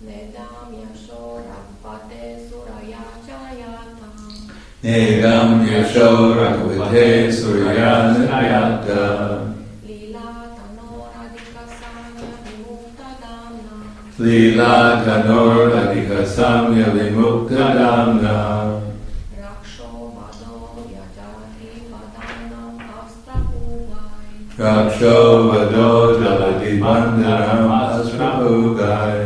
Nedam Yasho Rakavate Suryanayata Lila Tanor Adhika Samya Vimukta Damna Raksho Vado Jaladi Bandaram Asrapugai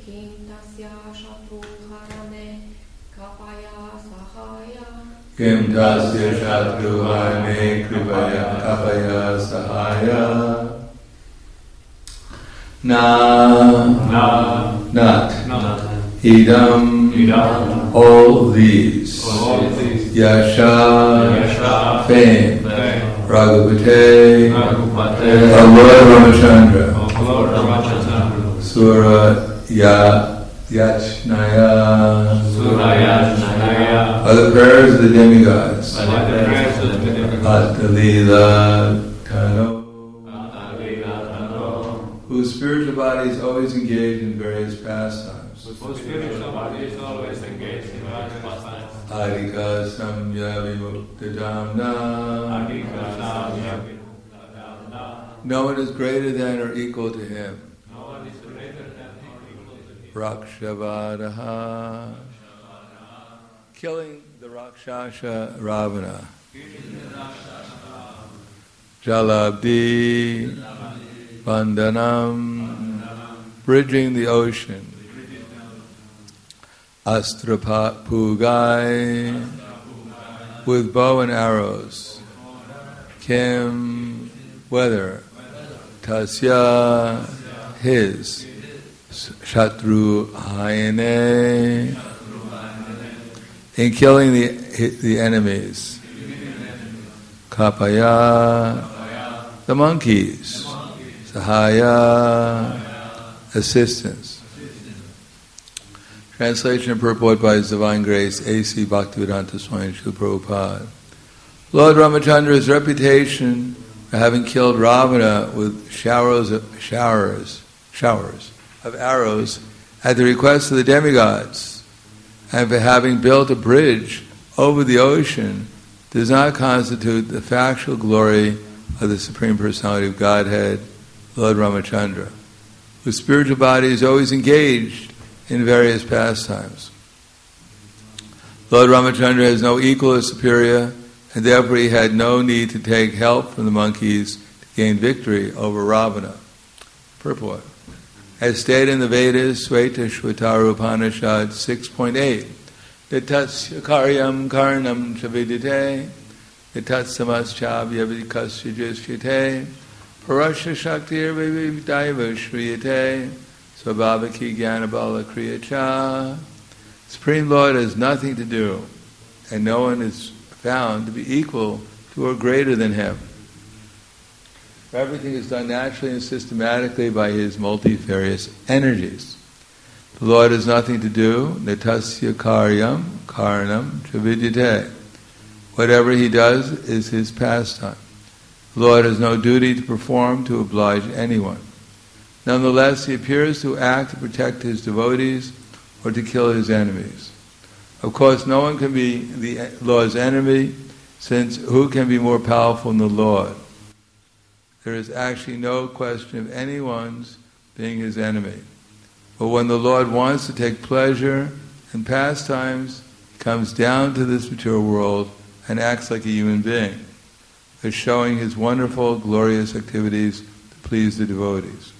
Kim Tasya Shatruhane Kripaya Kapaya Sahaya Not Idam all these Yasha fame Raghupate Lord Ramachandra Sura Yachnaya are the prayers of the demigods Atalila Tano whose spiritual body is always engaged in various pastimes. Adhika Samya Vimuktadamna. No one is greater than or equal to him. Rakshavadaha. Killing the Rakshasa Ravana. Jalabdi. Vandanam, bridging the ocean. Astrapugai, with bow and arrows. Kim, whether. Tasya, his. Shatru hayane, in killing the enemies. Kapaya, the monkeys. Sahaya, assistance. Translation and purport by His Divine Grace, A.C. Bhaktivedanta Swami Srila Prabhupada. Lord Ramachandra's reputation for having killed Ravana with showers of arrows at the request of the demigods, and for having built a bridge over the ocean, does not constitute the factual glory of the Supreme Personality of Godhead, Lord Ramachandra, whose spiritual body is always engaged in various pastimes. Lord Ramachandra has no equal or superior, and therefore he had no need to take help from the monkeys to gain victory over Ravana. Purport. As stated in the Vedas, Shvetashvatara Upanishad 6.8, Yatasya karyam karnam chavidite, yatatsamascha vyavidikasya jishyate, Parasha Shaktir Vividaiva Shriyate Svabhavaki Jnanabala Kriyacha. Supreme Lord has nothing to do, and no one is found to be equal to or greater than him. Everything is done naturally and systematically by his multifarious energies. The Lord has nothing to do, Natasya Karyam Karnam Chavidyate. Whatever he does is his pastime. The Lord has no duty to perform to oblige anyone. Nonetheless, he appears to act to protect his devotees or to kill his enemies. Of course, no one can be the Lord's enemy, since who can be more powerful than the Lord? There is actually no question of anyone's being his enemy. But when the Lord wants to take pleasure in pastimes, he comes down to this material world and acts like a human being, thus showing his wonderful, glorious activities to please the devotees.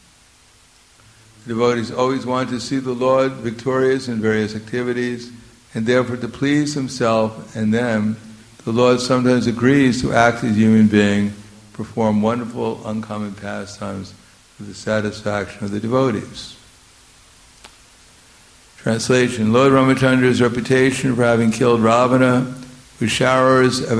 The devotees always want to see the Lord victorious in various activities, and therefore to please himself and them, the Lord sometimes agrees to act as a human being, perform wonderful, uncommon pastimes for the satisfaction of the devotees. Translation. Lord Ramachandra's reputation for having killed Ravana with showers of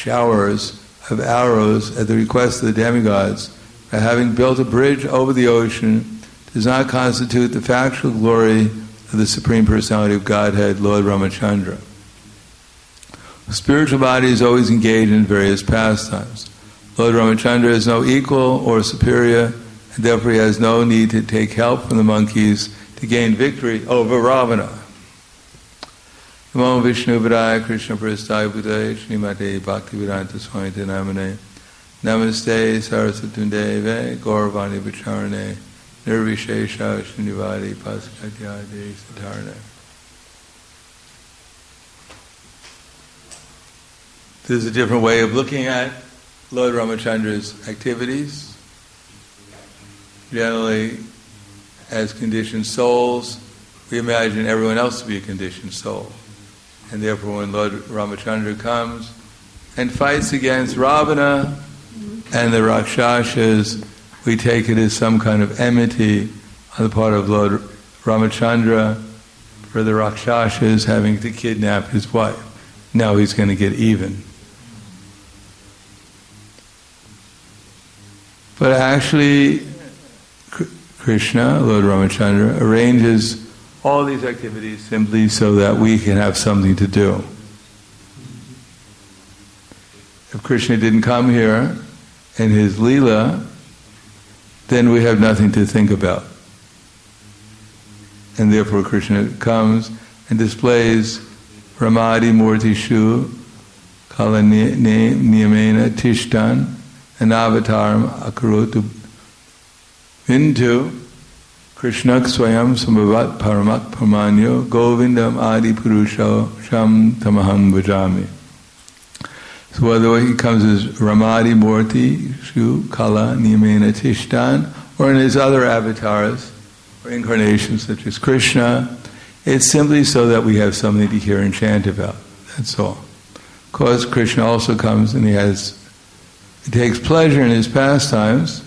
arrows at the request of the demigods, by having built a bridge over the ocean, does not constitute the factual glory of the Supreme Personality of Godhead, Lord Ramachandra. The spiritual body is always engaged in various pastimes. Lord Ramachandra is no equal or superior, and therefore he has no need to take help from the monkeys to gain victory over Ravana. Namo Vishnu Padaya Krishna Prasthaya Bhutaya Srimate Bhaktivedanta Swami Namane Namaste Saraswati Deve Gauravani Vacharane Nirvishesha Srinivadi Paskatyade Satarane. There's a different way of looking at Lord Ramachandra's activities. Generally, as conditioned souls, we imagine everyone else to be a conditioned soul. And therefore when Lord Ramachandra comes and fights against Ravana and the Rakshasas, we take it as some kind of enmity on the part of Lord Ramachandra for the Rakshasas having to kidnap his wife. Now he's going to get even. But actually, Krishna, Lord Ramachandra, arranges all these activities simply so that we can have something to do. If Krishna didn't come here in his Leela, then we have nothing to think about. And therefore Krishna comes and displays Ramadi Murtishu Kala Niyamena Tishtan Anavataram Akarotu into Krishna Swayam Sambhavat Paramak Pamanyo Govindam Adi Purusho Sham Tamaham Vajami. So whether he comes as Ramadi Murti, Shu, Kala, Niyamena Tishtan, or in his other avatars or incarnations such as Krishna, it's simply so that we have something to hear and chant about. That's all. Of course, Krishna also comes and he takes pleasure in his pastimes,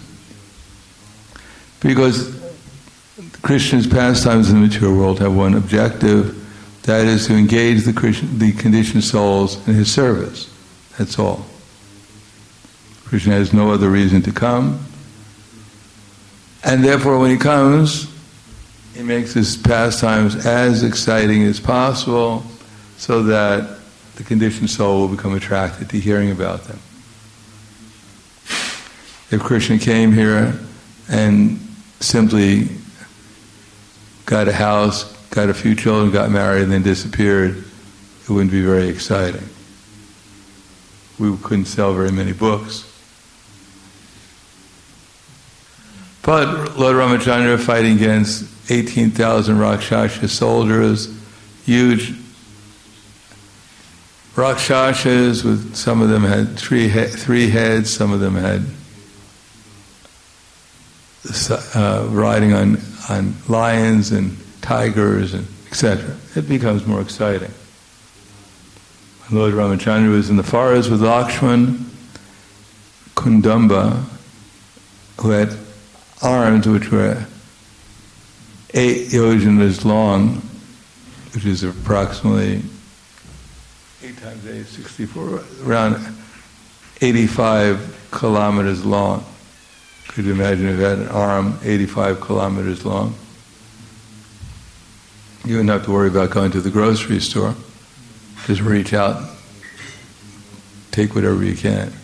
because Krishna's pastimes in the material world have one objective, that is to engage the conditioned souls in his service. That's all. Krishna has no other reason to come, and therefore when he comes, he makes his pastimes as exciting as possible so that the conditioned soul will become attracted to hearing about them. If Krishna came here and simply got a house, got a few children, got married, and then disappeared, it wouldn't be very exciting. We couldn't sell very many books. But Lord Ramachandra fighting against 18,000 Rakshasa soldiers, huge Rakshasas, with some of them had three heads, some of them had riding on lions and tigers and etc. It becomes more exciting. When Lord Ramachandra was in the forest with Lakshman, Kundamba, who had arms which were 8 yojanas long, which is approximately 8 times 8 is 64, around 85 kilometers long. Could you imagine if you had an arm 85 kilometers long? You wouldn't have to worry about going to the grocery store. Just reach out, take whatever you can.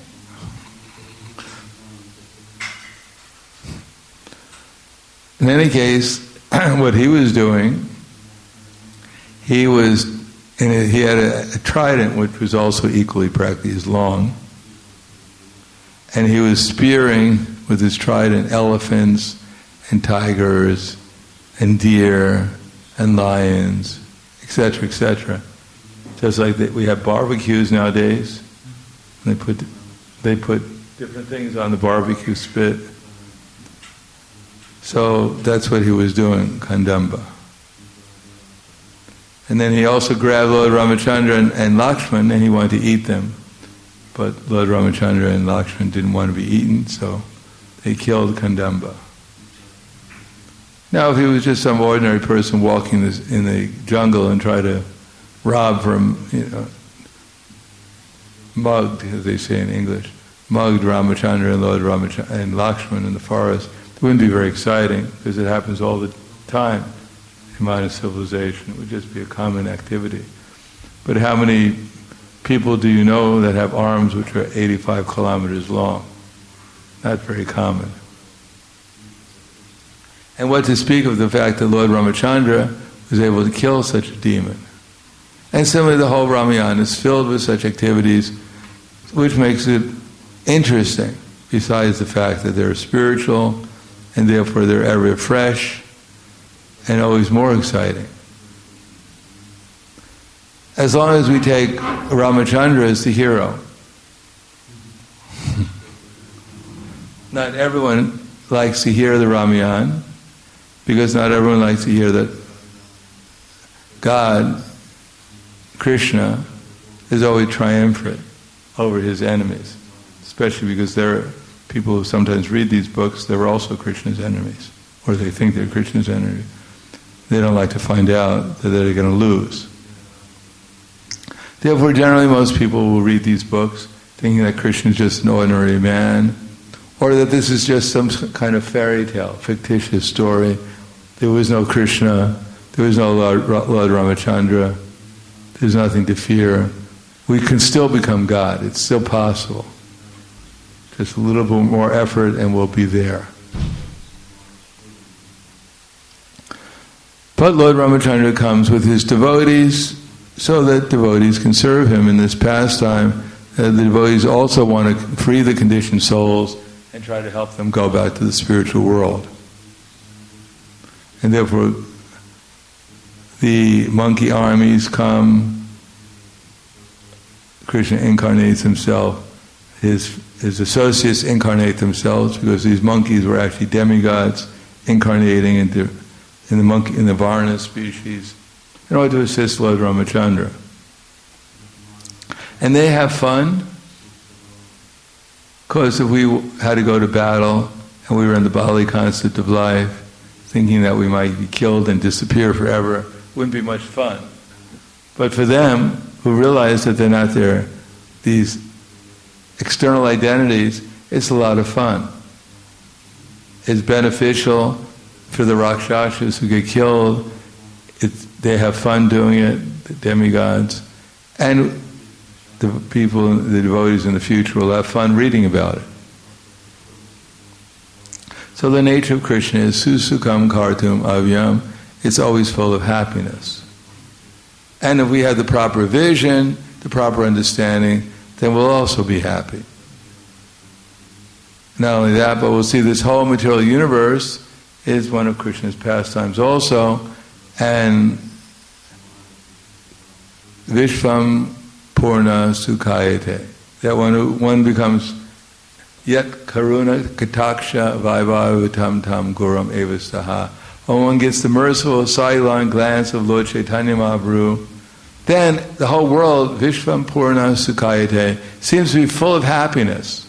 In any case, what he was doing, he had a trident which was also equally practically as long, and he was spearing with his trident elephants and tigers and deer and lions, etc., etc. Just like we have barbecues nowadays, they put different things on the barbecue spit. So that's what he was doing, Kandamba. And then he also grabbed Lord Ramachandra and Lakshman, and he wanted to eat them. But Lord Ramachandra and Lakshman didn't want to be eaten, so they killed Kandamba. Now, if he was just some ordinary person walking in the jungle and tried to rob from, mugged, as they say in English, mugged Ramachandra and Lord Ramachandra and Lakshman in the forest, it wouldn't be very exciting, because it happens all the time in modern civilization. It would just be a common activity. But how many people do you know that have arms which are 85 kilometers long? Not very common. And what to speak of the fact that Lord Ramachandra was able to kill such a demon. And similarly, the whole Ramayana is filled with such activities, which makes it interesting, besides the fact that they're spiritual, and therefore they're ever fresh, and always more exciting. As long as we take Ramachandra as the hero. Not everyone likes to hear the Ramayana, because not everyone likes to hear that God, Krishna, is always triumphant over his enemies. Especially because there are people who sometimes read these books, they were also Krishna's enemies. Or they think they're Krishna's enemies. They don't like to find out that they're going to lose. Therefore, generally most people will read these books thinking that Krishna is just an ordinary man, or that this is just some kind of fairy tale, fictitious story. There was no Krishna, there was no Lord Ramachandra, there's nothing to fear. We can still become God, it's still possible. Just a little bit more effort and we'll be there. But Lord Ramachandra comes with his devotees so that devotees can serve him in this pastime. The devotees also want to free the conditioned souls and try to help them go back to the spiritual world. And therefore, the monkey armies come, Krishna incarnates himself, his associates incarnate themselves, because these monkeys were actually demigods incarnating in the Varna species in order to assist Lord Ramachandra. And they have fun, because if we had to go to battle and we were in the Bali concept of life, thinking that we might be killed and disappear forever, wouldn't be much fun. But for them, who realize that they're not there, these external identities, it's a lot of fun. It's beneficial for the Rakshasas who get killed. They have fun doing it, the demigods. And the people, the devotees in the future will have fun reading about it. So the nature of Krishna is susukam kartum avyam. It's always full of happiness. And if we have the proper vision, the proper understanding, then we'll also be happy. Not only that, but we'll see this whole material universe is one of Krishna's pastimes also, and Vishvam Purna Sukhayate. That one becomes Yet Karuna Kataksha Vaibhavatam Tam Guram Evastaha. When one gets the merciful sidelong glance of Lord Chaitanya Mahaprabhu, then the whole world, Vishvam Purna Sukhayate, seems to be full of happiness.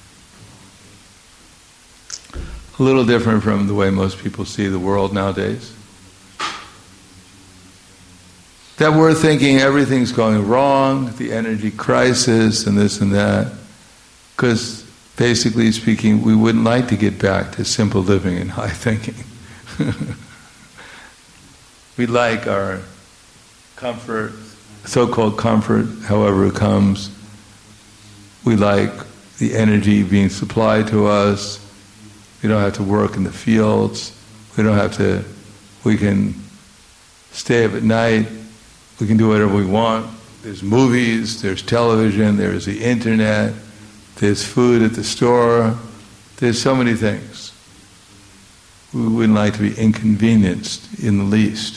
A little different from the way most people see the world nowadays. That we're thinking everything's going wrong, the energy crisis and this and that, because basically speaking, we wouldn't like to get back to simple living and high thinking. We like our comfort, so-called comfort, however it comes. We like the energy being supplied to us. We don't have to work in the fields. We can stay up at night. We can do whatever we want. There's movies, there's television, there's the internet, there's food at the store. There's so many things. We wouldn't like to be inconvenienced in the least.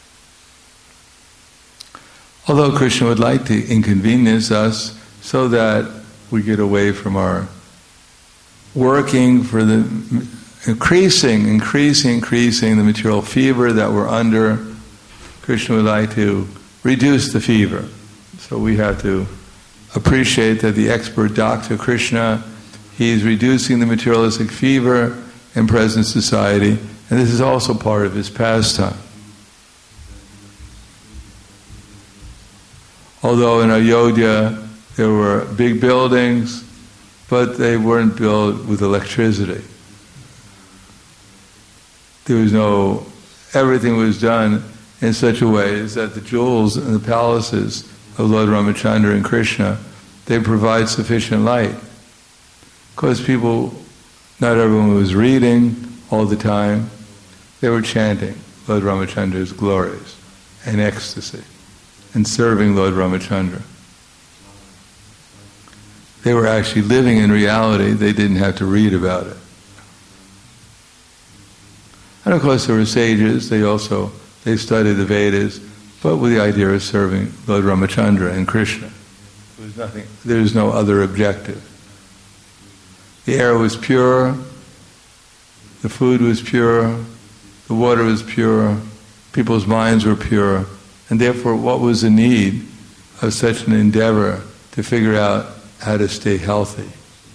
Although Krishna would like to inconvenience us so that we get away from our working for the increasing the material fever that we're under. Krishna would like to reduce the fever. So we have to appreciate that the expert doctor Krishna, he's reducing the materialistic fever in present society, and this is also part of his pastime. Although in Ayodhya there were big buildings, but they weren't built with electricity. Everything was done in such a way as that the jewels in the palaces of Lord Ramachandra and Krishna, they provide sufficient light. Because not everyone was reading all the time, They were chanting Lord Ramachandra's glories and ecstasy and serving Lord Ramachandra. They were actually living in reality. They didn't have to read about it. And of course there were sages. They studied the Vedas, but with the idea of serving Lord Ramachandra and Krishna. There was no other objective. The air was pure, the food was pure, the water was pure, people's minds were pure, and therefore what was the need of such an endeavor to figure out how to stay healthy?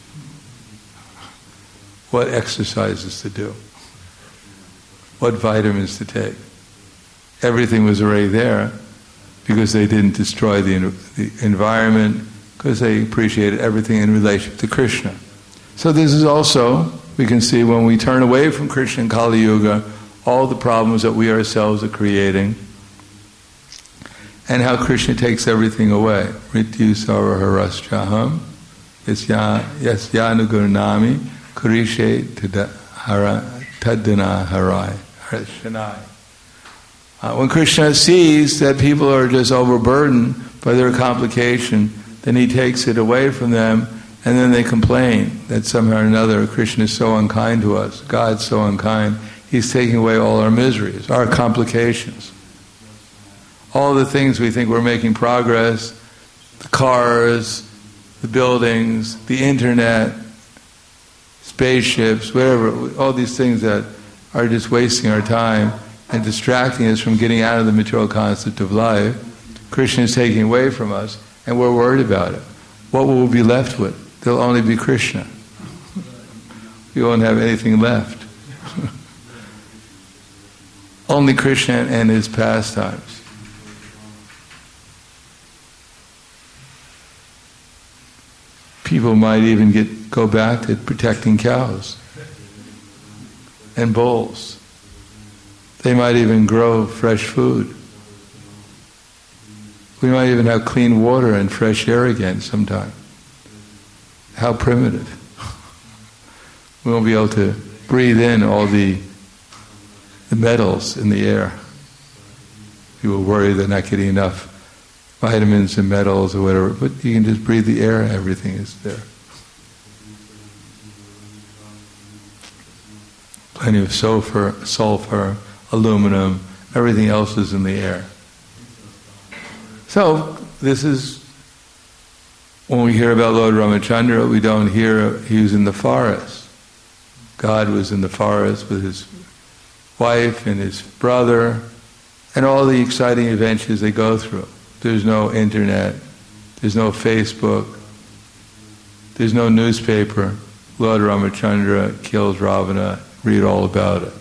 What exercises to do? What vitamins to take? Everything was already there because they didn't destroy the environment, because they appreciated everything in relation to Krishna. So this is also, we can see when we turn away from Krishna in Kali Yuga, all the problems that we ourselves are creating, and how Krishna takes everything away. Mrityu sarva haraschaham yasyanu gurnami kurishe tadana harai harshanai. When Krishna sees that people are just overburdened by their complication, then he takes it away from them, and then they complain that somehow or another Krishna is so unkind to us, God's so unkind, he's taking away all our miseries, our complications. All the things we think we're making progress, the cars, the buildings, the internet, spaceships, whatever, all these things that are just wasting our time and distracting us from getting out of the material concept of life, Krishna is taking away from us, and we're worried about it. What will we be left with? There'll only be Krishna. We won't have anything left. Only Krishna and his pastimes. People might even go back to protecting cows and bulls. They might even grow fresh food. We might even have clean water and fresh air again sometime. How primitive. We won't be able to breathe in all the metals in the air. People worry they're not getting enough vitamins and metals or whatever, but you can just breathe the air and everything is there. Plenty of sulfur, aluminum, everything else is in the air. So, this is, when we hear about Lord Ramachandra, we don't hear he was in the forest. God was in the forest with his wife and his brother, and all the exciting adventures they go through. There's no internet, there's no Facebook, there's no newspaper. Lord Ramachandra kills Ravana, read all about it.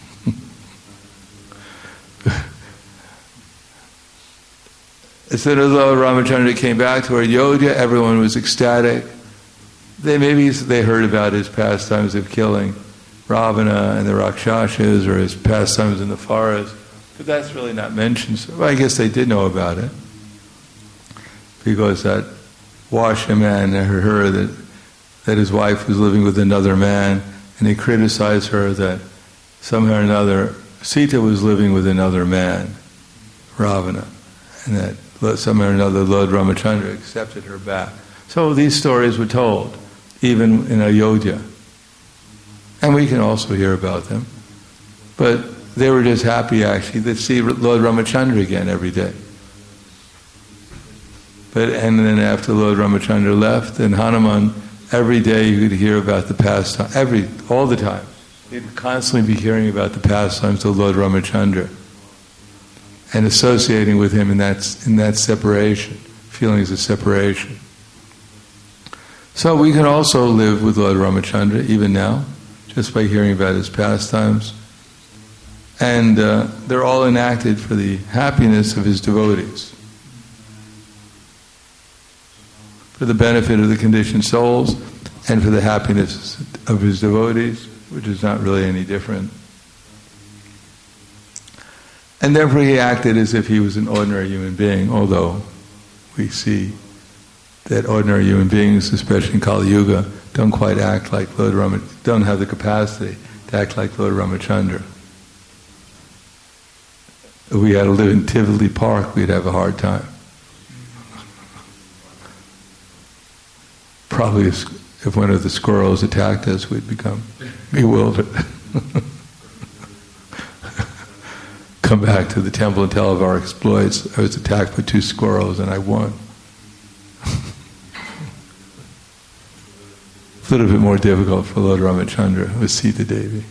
As soon as Lord Ramachandra came back to Ayodhya, everyone was ecstatic. They heard about his pastimes of killing Ravana and the Rakshasas, or his pastimes in the forest, but that's really not mentioned. So I guess they did know about it, because that Washa man heard that his wife was living with another man, and he criticized her that somehow or another Sita was living with another man, Ravana, and that somehow or another Lord Ramachandra accepted her back. So these stories were told, even in Ayodhya. And we can also hear about them. But they were just happy actually to see Lord Ramachandra again every day. And then after Lord Ramachandra left, then Hanuman, every day you could hear about the pastime, all the time. You'd constantly be hearing about the pastimes of Lord Ramachandra and associating with him in that separation, feelings of separation. So we can also live with Lord Ramachandra even now, just by hearing about his pastimes. And they're all enacted for the happiness of his devotees, for the benefit of the conditioned souls, and for the happiness of his devotees, which is not really any different. And therefore he acted as if he was an ordinary human being, although we see that ordinary human beings, especially in Kali Yuga, don't quite act like Lord Ramachandra, don't have the capacity to act like Lord Ramachandra. If we had to live in Tivoli Park, we'd have a hard time. Probably if one of the squirrels attacked us, we'd become bewildered. Come back to the temple and tell of our exploits. I was attacked by 2 squirrels and I won. A little bit more difficult for Lord Ramachandra with Sita Devi.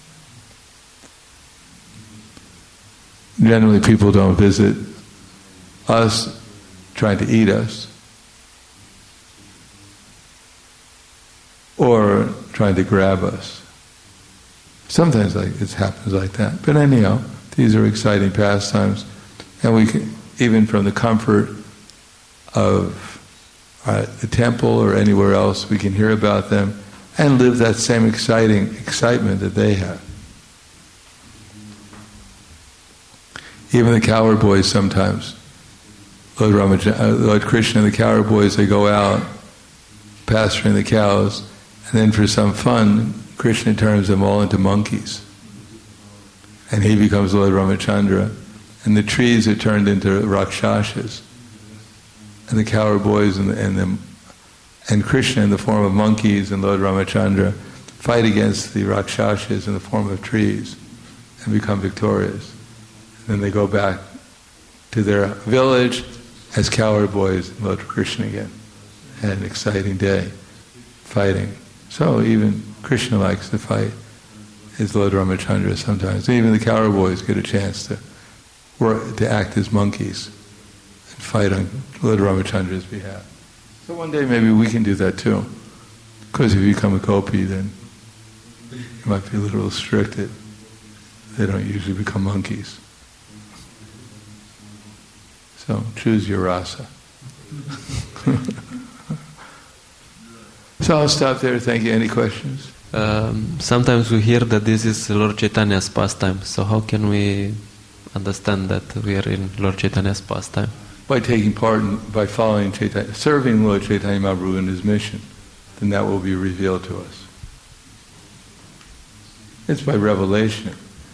Generally, people don't visit us trying to eat us or trying to grab us. Sometimes it happens like that. But anyhow, these are exciting pastimes, and we can, even from the comfort of the temple or anywhere else, we can hear about them and live that same excitement that they have. Even the cowherd boys sometimes, Lord Krishna and the cowherd boys, they go out pasturing the cows, and then for some fun, Krishna turns them all into monkeys. And he becomes Lord Ramachandra, and the trees are turned into Rakshasas. And the cowherd boys and Krishna in the form of monkeys and Lord Ramachandra fight against the Rakshasas in the form of trees and become victorious. And then they go back to their village as cowherd boys and Lord Krishna again. Had an exciting day fighting. So even Krishna likes to fight as Lord Ramachandra sometimes. Even the cowherd boys get a chance to act as monkeys and fight on Lord Ramachandra's behalf. So one day maybe we can do that too. Because if you become a gopi, then you might be a little restricted. They don't usually become monkeys. So choose your rasa. So I'll stop there. Thank you. Any questions? Sometimes we hear that this is Lord Chaitanya's pastime. So how can we understand that we are in Lord Chaitanya's pastime? By taking part by following Chaitanya, serving Lord Chaitanya Mahaprabhu in his mission, then that will be revealed to us. It's by revelation.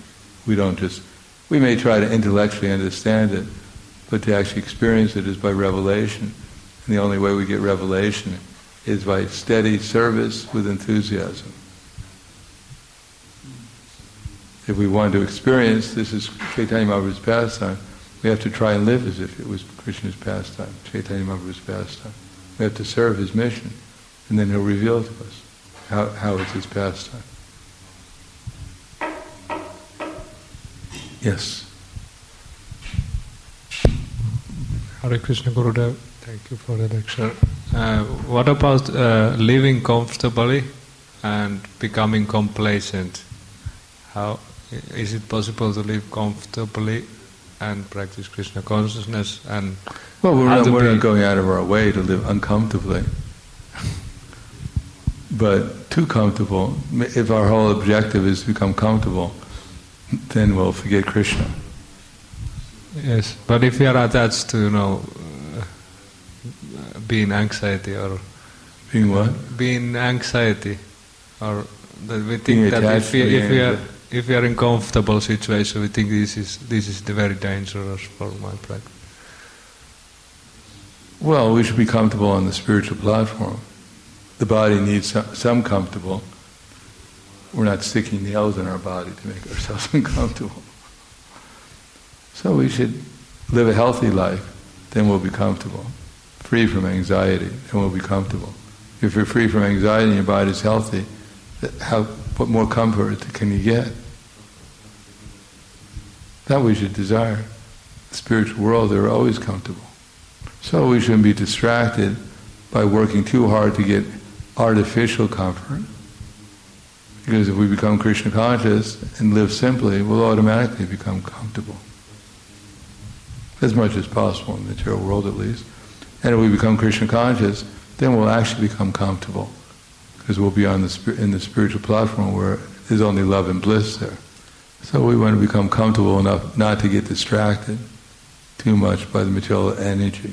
We may try to intellectually understand it, but to actually experience it is by revelation. And the only way we get revelation is by steady service with enthusiasm. If we want to experience this is Chaitanya Mahaprabhu's pastime, we have to try and live as if it was Krishna's pastime, Chaitanya Mahaprabhu's pastime. We have to serve his mission, and then he'll reveal to us how it's his pastime. Yes. Hare Krishna Gurudev, thank you for the lecture. What about living comfortably and becoming complacent? How is it possible to live comfortably and practice Krishna consciousness? And well, we're not going out of our way to live uncomfortably, but too comfortable. If our whole objective is to become comfortable, then we'll forget Krishna. Yes, but if we are attached to, being anxiety or... Being what? Being anxiety, or that we think that if we are in comfortable situation, we think this is very dangerous for my practice. Well, we should be comfortable on the spiritual platform. The body needs some comfortable. We're not sticking nails in our body to make ourselves uncomfortable. So we should live a healthy life, then we'll be comfortable. Free from anxiety, then we'll be comfortable. If you're free from anxiety and your body's healthy, what more comfort can you get? That we should desire. The spiritual world, they're always comfortable. So we shouldn't be distracted by working too hard to get artificial comfort. Because if we become Krishna conscious and live simply, we'll automatically become comfortable. As much as possible in the material world at least. And if we become Krishna conscious, then we'll actually become comfortable. Because we'll be in the spiritual platform where there's only love and bliss there. So we want to become comfortable enough not to get distracted too much by the material energy.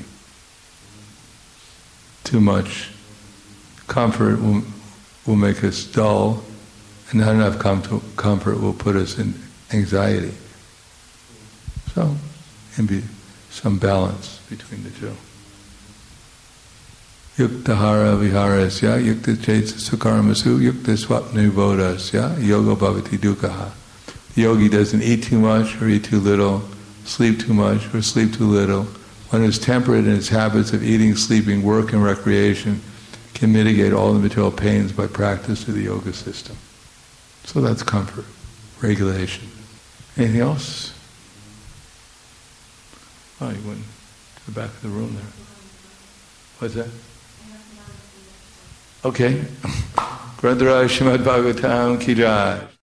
Too much comfort will make us dull, and not enough comfort will put us in anxiety. So, can be some balance between the two. Yuktahara viharasya, yukta chetsa sukarmasu, yukta swapna bodhasya, yoga bhavati dukkha. The yogi doesn't eat too much or eat too little, sleep too much or sleep too little. One who's temperate in his habits of eating, sleeping, work, and recreation can mitigate all the material pains by practice of the yoga system. So that's comfort, regulation. Anything else? Oh, you went to the back of the room there. What's that? Okay. Grantaraj Srimad Bhagavatam Ki Jai.